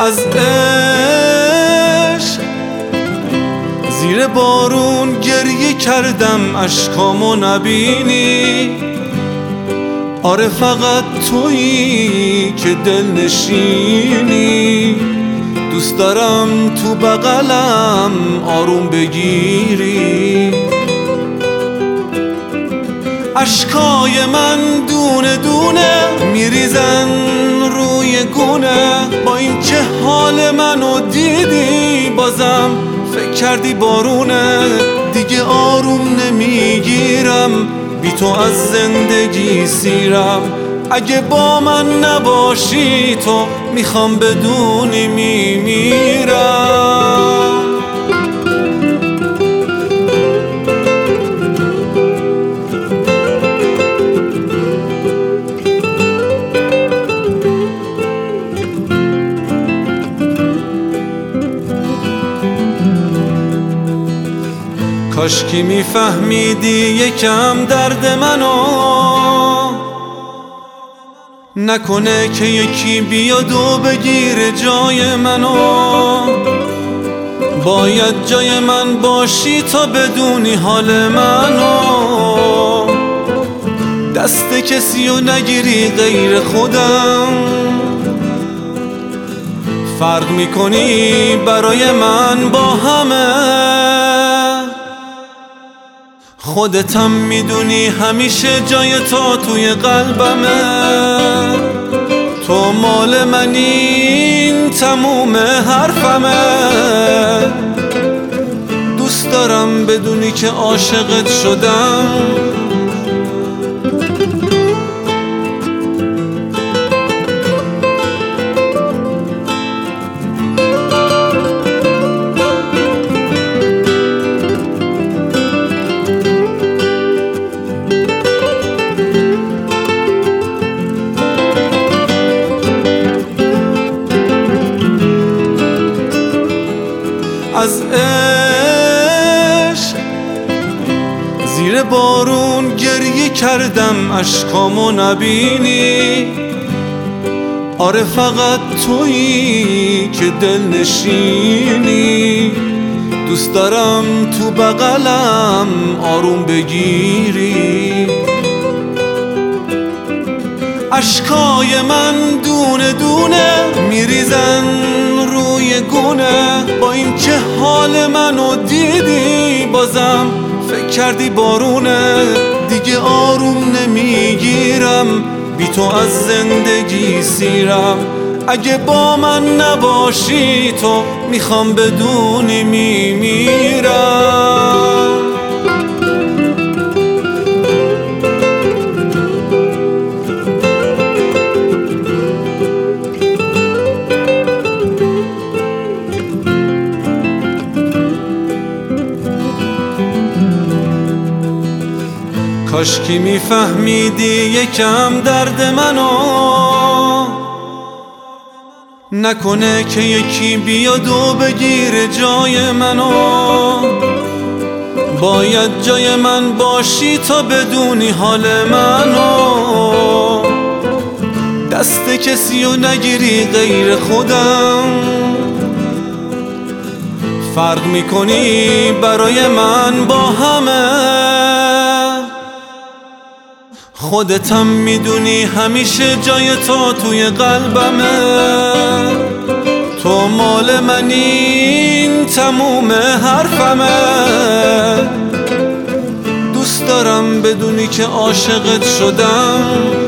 از عشق زیر بارون گریه کردم اشکامو نبینی. آره فقط تویی که دل نشینی، دوست دارم تو بغلم آروم بگیری. اشکای من دونه دونه میریزن روی گونه، با این که حال منو دیدی بازم فکر کردی بارونه. دیگه آروم نمیگیرم، بی تو از زندگی سیرم. اگه با من نباشی تو میخوام بدونی میمیرم. کاشکی میفهمیدی یکم درد منو، نکنه که یکی بیاد و بگیره جای منو. باید جای من باشی تا بدونی حال منو، دست کسی رو نگیری غیر خودم. فرق میکنی برای من با همه، خودتم میدونی همیشه جای تو توی قلبمه. تو مال منی، این تموم حرفمه. دوست دارم بدونی که عاشقت شدم. از عشق زیر بارون گریه کردم اشکامو نبینی. آره فقط تویی که دل نشینی، دوست دارم تو بغلم آروم بگیری. اشکای من دونه دونه میریزن روی گونه، با این که حال منو دیدی بازم فکر کردی بارونه. دیگه آروم نمیگیرم، بی تو از زندگی سیرم. اگه با من نباشی تو میخوام بدونی میمیرم. کاشکی میفهمیدی یکم درد منو، نکنه که یکی بیاد و بگیره جای منو. باید جای من باشی تا بدونی حال منو، دست کسی رو نگیری غیر خودم. فرق میکنی برای من با همه، خودتم میدونی همیشه جای تو توی قلبمه. تو مال منی، این تموم حرفمه. دوست دارم بدونی که عاشقت شدم.